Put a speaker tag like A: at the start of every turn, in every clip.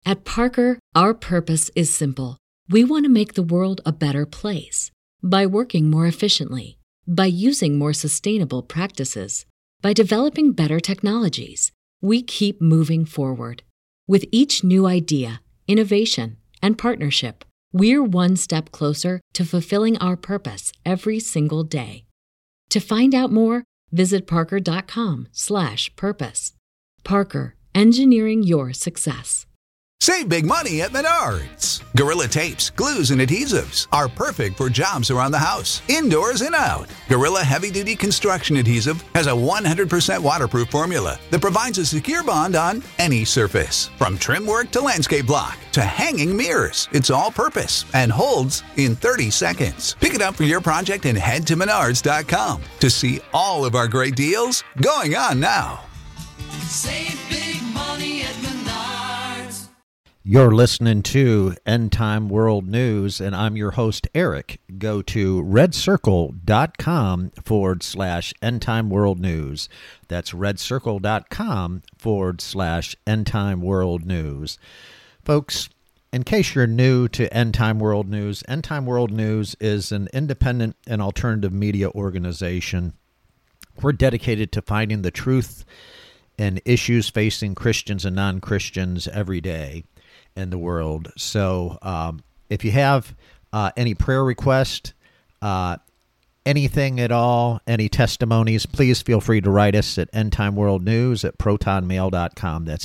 A: At Parker, our purpose is simple. We want to make the world a better place by working more efficiently, by using more sustainable practices, by developing better technologies. We keep moving forward. With each new idea, innovation, and partnership, we're one step closer to fulfilling our purpose every single day. To find out more, visit parker.com/purpose. Parker, engineering your success.
B: Save big money at Menards. Gorilla tapes, glues, and adhesives are perfect for jobs around the house, indoors and out. Gorilla Heavy Duty Construction Adhesive has a 100% waterproof formula that provides a secure bond on any surface. From trim work to landscape block to hanging mirrors, it's all purpose and holds in 30 seconds. Pick it up for your project and head to Menards.com to see all of our great deals going on now.
C: Save big money at Menards.
D: You're listening to End Time World News, and I'm your host, Eric. Go to redcircle.com/End Time World News. That's redcircle.com/End Time World News. Folks, in case you're new to End Time World News is an independent and alternative media organization. We're dedicated to finding the truth and issues facing Christians and non-Christians every day in the world. So if you have any prayer requests, anything at all, any testimonies, please feel free to write us at endtimeworldnews@protonmail.com. That's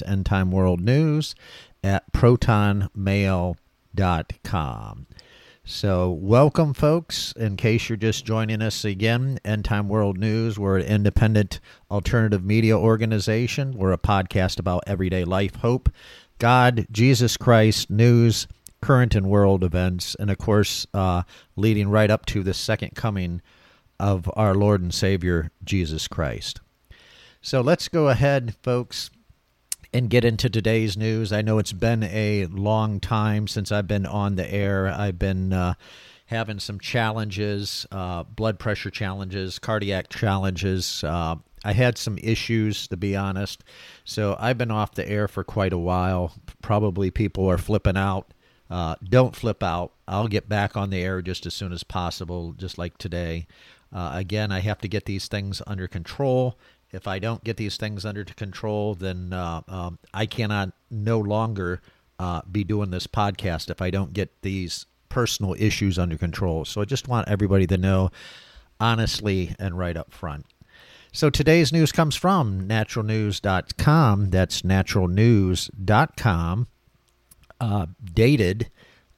D: endtimeworldnews@protonmail.com. So welcome, folks. In case you're just joining us again, End Time World News, we're an independent alternative media organization. We're a podcast about everyday life, hope, God, Jesus Christ, news, current and world events, and of course, leading right up to the second coming of our Lord and Savior, Jesus Christ. So let's go ahead, folks, and get into today's news. I know it's been a long time since I've been on the air. I've been having some challenges, blood pressure challenges, cardiac challenges. I had some issues, to be honest. So I've been off the air for quite a while. Probably people are flipping out. Don't flip out. I'll get back on the air just as soon as possible, just like today. Again, I have to get these things under control. If I don't get these things under control, then I cannot no longer be doing this podcast if I don't get these personal issues under control. So I just want everybody to know honestly and right up front. So today's news comes from naturalnews.com. That's naturalnews.com. Dated.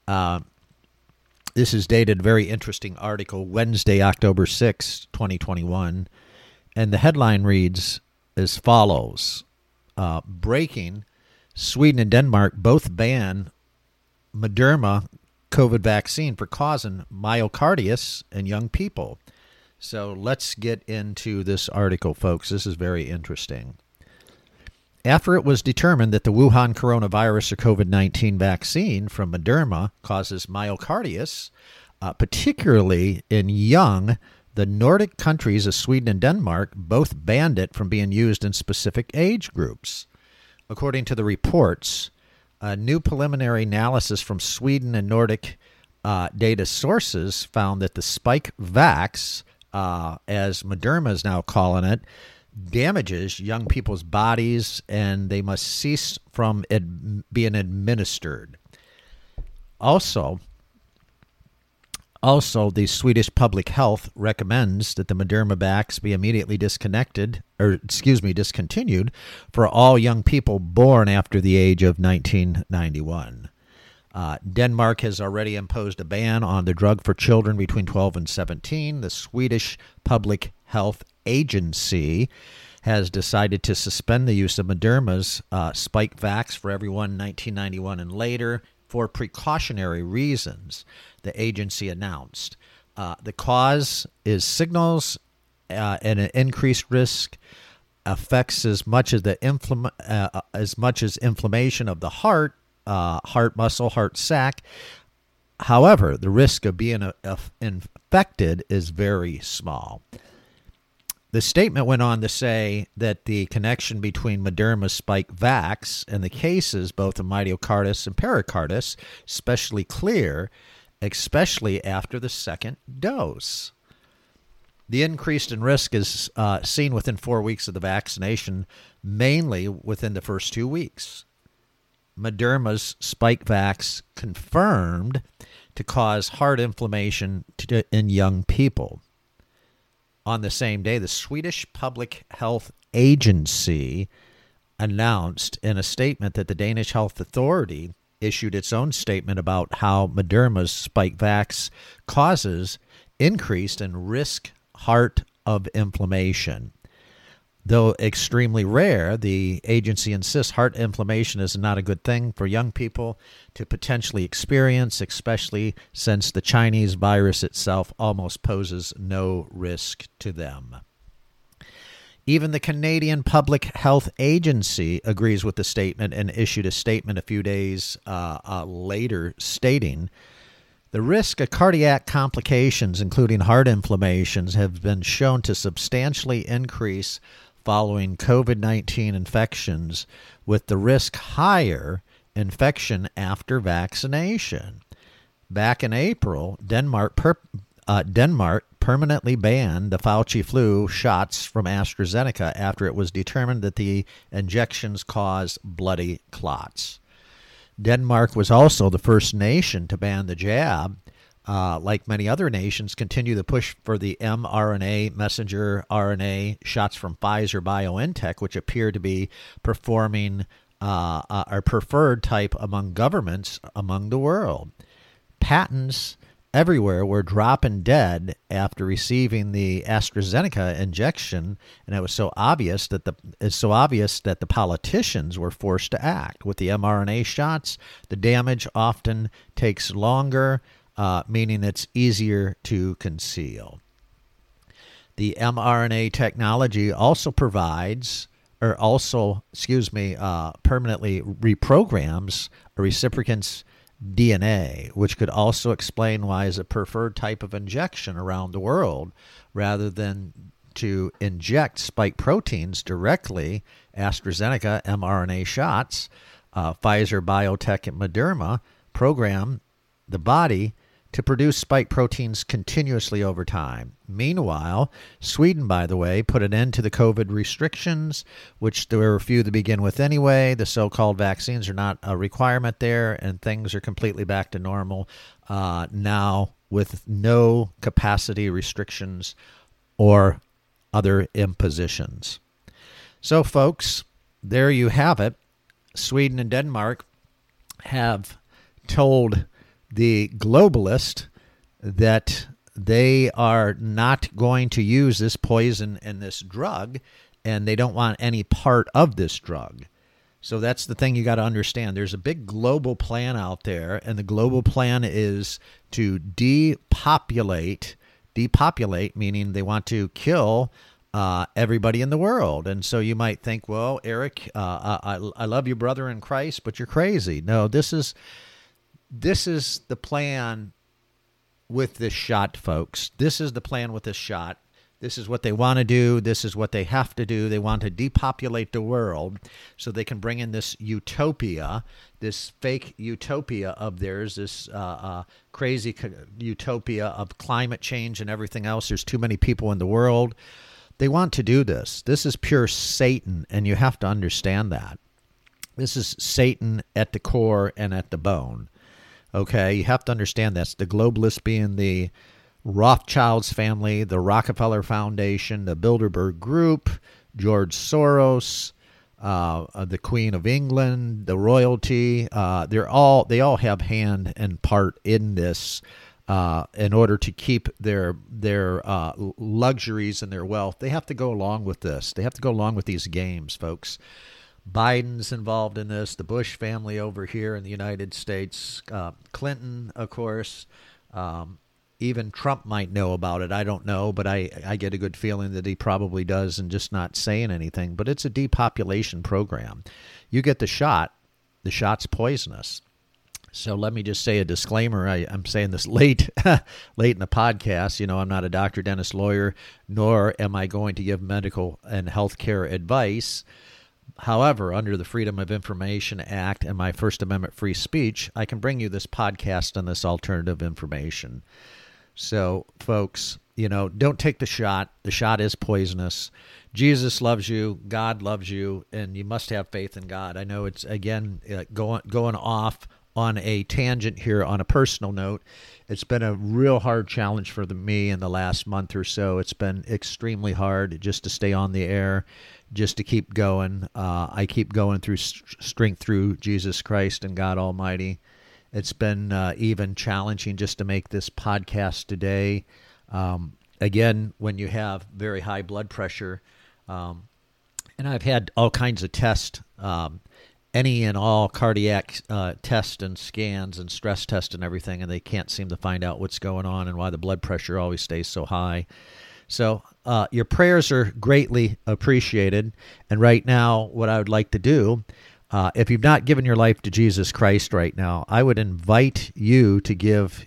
D: This is dated, very interesting article, Wednesday, October 6, 2021. And the headline reads as follows. Breaking, Sweden and Denmark both ban Moderna COVID vaccine for causing myocarditis in young people. So let's get into this article, folks. This is very interesting. After it was determined that the Wuhan coronavirus or COVID-19 vaccine from Moderna causes myocarditis, particularly in young, the Nordic countries of Sweden and Denmark both banned it from being used in specific age groups. According to the reports, a new preliminary analysis from Sweden and Nordic data sources found that the Spikevax, as Moderna is now calling it, damages young people's bodies and they must cease from being administered. Also, the Swedish Public Health recommends that the Moderna vax be immediately discontinued for all young people born after the age of 1991. Denmark has already imposed a ban on the drug for children between 12 and 17. The Swedish Public Health Agency has decided to suspend the use of Moderna's Spikevax for everyone 1991 and later for precautionary reasons, the agency announced. The cause is signals and an increased risk affects as much as inflammation of the heart muscle, heart sac. However, the risk of being infected is very small. The statement went on to say that the connection between Moderna's Spikevax and the cases, both of myocarditis and pericarditis, especially clear, especially after the second dose. The increase in risk is seen within 4 weeks of the vaccination, mainly within the first 2 weeks. Moderna's Spikevax confirmed to cause heart inflammation in young people. On the same day, the Swedish Public Health Agency announced in a statement that the Danish Health Authority issued its own statement about how Moderna's Spikevax causes increased and risk heart of inflammation. Though extremely rare, the agency insists heart inflammation is not a good thing for young people to potentially experience, especially since the Chinese virus itself almost poses no risk to them. Even the Canadian Public Health Agency agrees with the statement and issued a statement a few days later stating, the risk of cardiac complications, including heart inflammations, have been shown to substantially increase following COVID-19 infections, with the risk higher infection after vaccination. Back in April, Denmark permanently banned the Fauci flu shots from AstraZeneca after it was determined that the injections cause bloody clots. Denmark was also the first nation to ban the jab. Like many other nations, continue the push for the mRNA messenger RNA shots from Pfizer-BioNTech, which appear to be performing our preferred type among governments among the world. Patents everywhere were dropping dead after receiving the AstraZeneca injection, and it was so obvious that the politicians were forced to act. With the mRNA shots, the damage often takes longer, meaning it's easier to conceal. The mRNA technology also permanently reprograms a reciprocant's DNA, which could also explain why is a preferred type of injection around the world rather than to inject spike proteins directly. AstraZeneca mRNA shots, Pfizer, BioNTech, and Moderna program the body to produce spike proteins continuously over time. Meanwhile, Sweden, by the way, put an end to the COVID restrictions, which there were few to begin with anyway. The so-called vaccines are not a requirement there, and things are completely back to normal now with no capacity restrictions or other impositions. So, folks, there you have it. Sweden and Denmark have told the globalist that they are not going to use this poison and this drug, and they don't want any part of this drug. So that's the thing you got to understand. There's a big global plan out there, and the global plan is to depopulate, meaning they want to kill everybody in the world. And so you might think, well, Eric, I love you, brother in Christ, but you're crazy. No, this is the plan with this shot, folks. This is the plan with this shot. This is what they want to do. This is what they have to do. They want to depopulate the world so they can bring in this utopia, this fake utopia of theirs, this crazy utopia of climate change and everything else. There's too many people in the world. They want to do this. This is pure Satan, and you have to understand that. This is Satan at the core and at the bone. Okay, you have to understand that's the globalists being the Rothschilds family, the Rockefeller Foundation, the Bilderberg Group, George Soros, the Queen of England, the royalty. They all have hand and part in this in order to keep their luxuries and their wealth. They have to go along with this. They have to go along with these games, folks. Biden's involved in this, the Bush family over here in the United States, Clinton, of course. Even Trump might know about it. I don't know, but I get a good feeling that he probably does and just not saying anything. But it's a depopulation program. You get the shot. The shot's poisonous. So let me just say a disclaimer. I'm saying this late late in the podcast. I'm not a doctor, dentist, lawyer, nor am I going to give medical and healthcare advice. However, under the Freedom of Information Act and my First Amendment free speech, I can bring you this podcast and this alternative information. So, folks, don't take the shot. The shot is poisonous. Jesus loves you. God loves you, and you must have faith in God. I know it's, again, going off on a tangent here on a personal note. It's been a real hard challenge for me in the last month or so. It's been extremely hard just to stay on the air, just to keep going. I keep going through strength through Jesus Christ and God Almighty. It's been even challenging just to make this podcast today. Again, when you have very high blood pressure, and I've had all kinds of tests, any and all cardiac tests and scans and stress tests and everything, and they can't seem to find out what's going on and why the blood pressure always stays so high. So your prayers are greatly appreciated. And right now, what I would like to do, if you've not given your life to Jesus Christ right now, I would invite you to give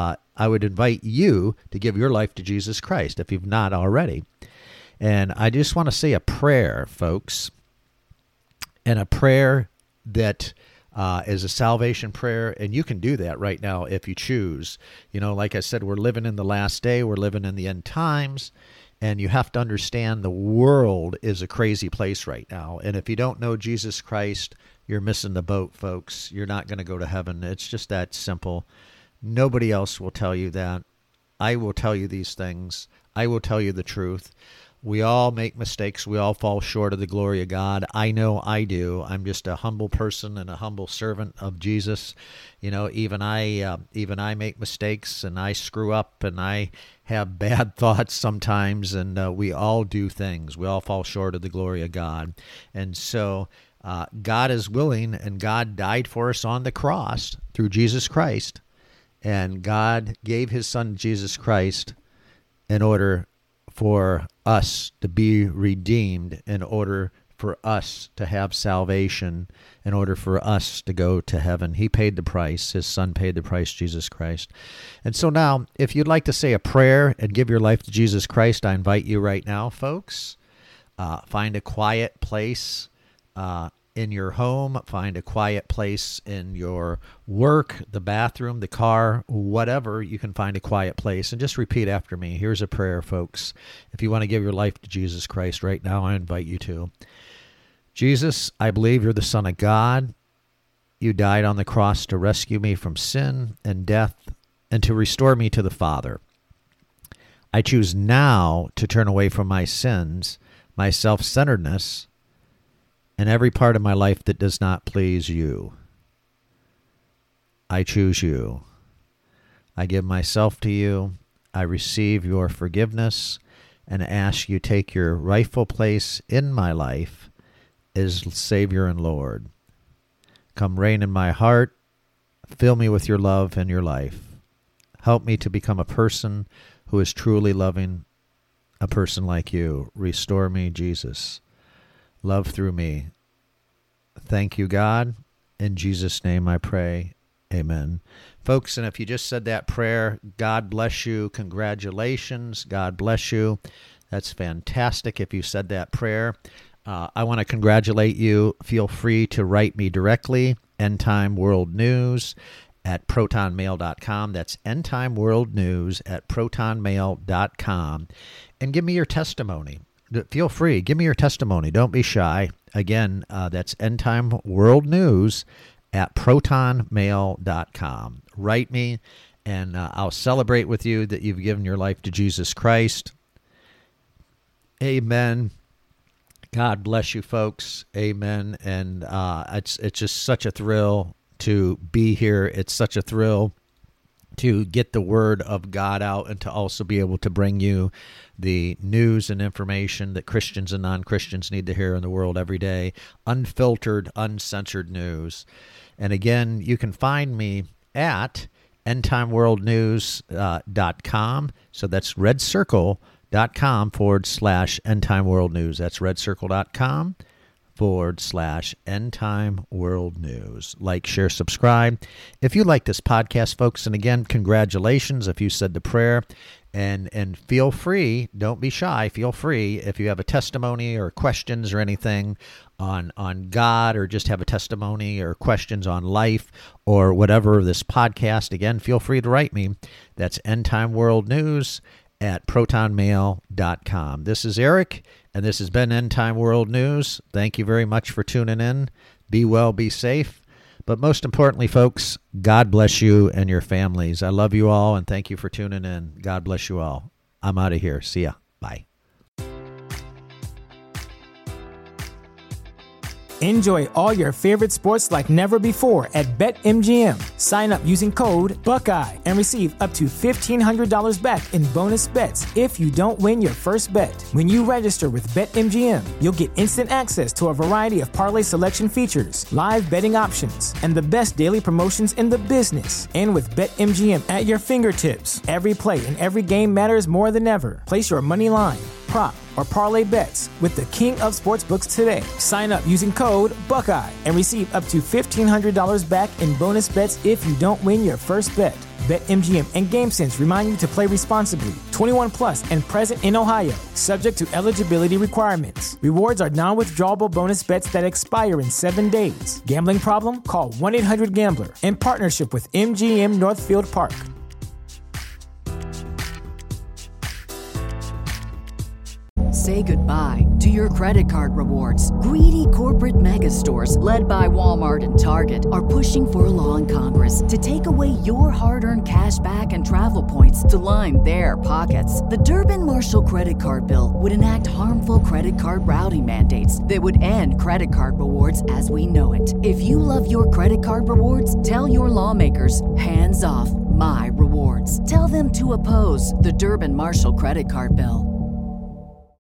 D: your life to Jesus Christ if you've not already. And I just want to say a prayer, folks, and a prayer that is a salvation prayer, and you can do that right now if you choose. Like I said, we're living in the last day. We're living in the end times, and you have to understand the world is a crazy place right now. And if you don't know Jesus Christ, you're missing the boat, folks. You're not going to go to heaven. It's just that simple. Nobody else will tell you that. I will tell you these things. I will tell you the truth. We all make mistakes. We all fall short of the glory of God. I know I do. I'm just a humble person and a humble servant of Jesus. Even I make mistakes, and I screw up, and I have bad thoughts sometimes, and we all do things. We all fall short of the glory of God. And so God is willing, and God died for us on the cross through Jesus Christ. And God gave his son, Jesus Christ, in order for us to be redeemed, in order for us to have salvation, in order for us to go to heaven. He paid the price. His son paid the price, Jesus Christ. And so now, if you'd like to say a prayer and give your life to Jesus Christ, I invite you right now, folks. Find a quiet place in your home. Find a quiet place in your work, the bathroom, the car, whatever. You can find a quiet place and just repeat after me. Here's a prayer, folks. If you want to give your life to Jesus Christ right now, I invite you to. Jesus, I believe you're the Son of God. You died on the cross to rescue me from sin and death and to restore me to the Father. I choose now to turn away from my sins, my self-centeredness, and every part of my life that does not please you. I choose you. I give myself to you. I receive your forgiveness and ask you take your rightful place in my life as Savior and Lord. Come reign in my heart. Fill me with your love and your life. Help me to become a person who is truly loving, a person like you. Restore me, Jesus. Love through me. Thank you, God. In Jesus' name I pray. Amen. Folks, and if you just said that prayer, God bless you. Congratulations. God bless you. That's fantastic if you said that prayer. I want to congratulate you. Feel free to write me directly, End Time World News at protonmail.com. That's End Time World News at protonmail.com. And give me your testimony. Feel free. Give me your testimony. Don't be shy. Again, that's End Time World News at protonmail.com. Write me, and I'll celebrate with you that you've given your life to Jesus Christ. Amen. God bless you, folks. Amen. And it's just such a thrill to be here. It's such a thrill to get the word of God out and to also be able to bring you the news and information that Christians and non-Christians need to hear in the world every day. Unfiltered, uncensored news. And again, you can find me at endtimeworldnews.com. So that's redcircle.com /endtimeworldnews. That's redcircle.com End Time World News. Like, share, subscribe. If you like this podcast, folks, and again, congratulations if you said the prayer. And feel free, don't be shy, feel free if you have a testimony or questions or anything on God, or just have a testimony or questions on life or whatever this podcast, again, feel free to write me. That's End Time World News at protonmail.com. This is Eric, and this has been End Time World News. Thank you very much for tuning in. Be well, be safe. But most importantly, folks, God bless you and your families. I love you all, and thank you for tuning in. God bless you all. I'm out of here. See ya. Bye.
E: Enjoy all your favorite sports like never before at BetMGM. Sign up using code Buckeye and receive up to $1,500 back in bonus bets if you don't win your first bet. When you register with BetMGM, you'll get instant access to a variety of parlay selection features, live betting options, and the best daily promotions in the business. And with BetMGM at your fingertips, every play and every game matters more than ever. Place your money line, prop, or parlay bets with the king of sportsbooks today. Sign up using code Buckeye and receive up to $1,500 back in bonus bets if you don't win your first bet. BetMGM and GameSense remind you to play responsibly. 21 plus and present in Ohio, subject to eligibility requirements. Rewards are non-withdrawable bonus bets that expire in 7 days. Gambling problem? Call 1-800-GAMBLER. In partnership with MGM Northfield Park.
F: Say goodbye to your credit card rewards. Greedy corporate mega stores, led by Walmart and Target, are pushing for a law in Congress to take away your hard-earned cash back and travel points to line their pockets. The Durbin-Marshall credit card bill would enact harmful credit card routing mandates that would end credit card rewards as we know it. If you love your credit card rewards, tell your lawmakers, hands off my rewards. Tell them to oppose the Durbin-Marshall credit card bill.